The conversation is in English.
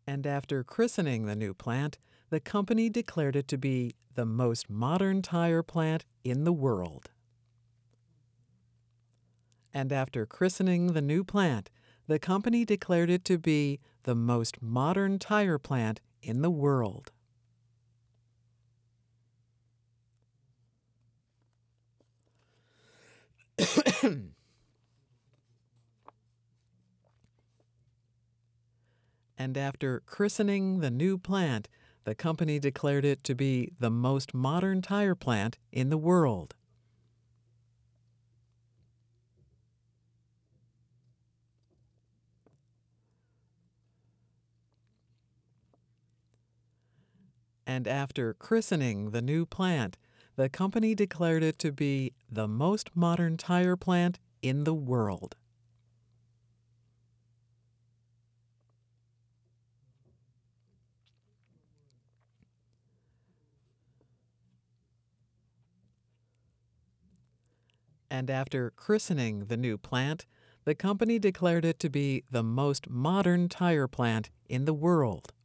And after christening the new plant, the company declared it to be the most modern tire plant in the world. And after christening the new plant, the company declared it to be the most modern tire plant in the world. And after christening the new plant, the company declared it to be the most modern tire plant in the world. And after christening the new plant, the company declared it to be the most modern tire plant in the world. And after christening the new plant, the company declared it to be the most modern tire plant in the world.